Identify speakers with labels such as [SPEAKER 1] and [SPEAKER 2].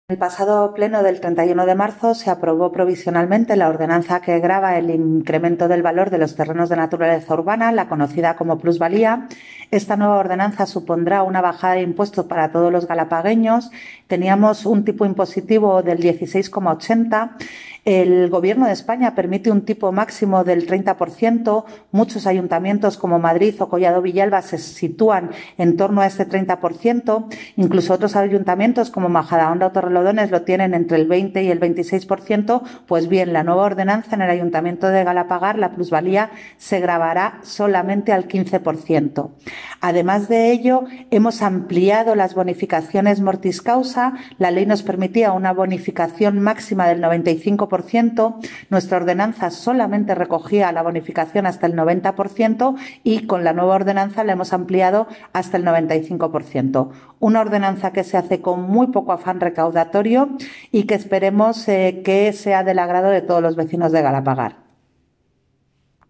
[SPEAKER 1] El pasado pleno del 31 de marzo se aprobó provisionalmente la ordenanza que grava el incremento del valor de los terrenos de naturaleza urbana, la conocida como plusvalía. Esta nueva ordenanza supondrá una bajada de impuestos para todos los galapagueños. Teníamos un tipo impositivo del 16,80. El Gobierno de España permite un tipo máximo del 30%. Muchos ayuntamientos como Madrid o Collado Villalba se sitúan en torno a este 30%. Incluso otros ayuntamientos como Majadahonda o Torrelodones lo tienen entre el 20 y el 26%. Pues bien, la nueva ordenanza en el Ayuntamiento de Galapagar, la plusvalía se gravará solamente al 15%. Además de ello, hemos ampliado las bonificaciones mortis causa. La ley nos permitía una bonificación máxima del 95%. Nuestra ordenanza solamente recogía la bonificación hasta el 90% y con la nueva ordenanza la hemos ampliado hasta el 95%. Una ordenanza que se hace con muy poco afán recaudatorio y que esperemos que sea del agrado de todos los vecinos de Galapagar.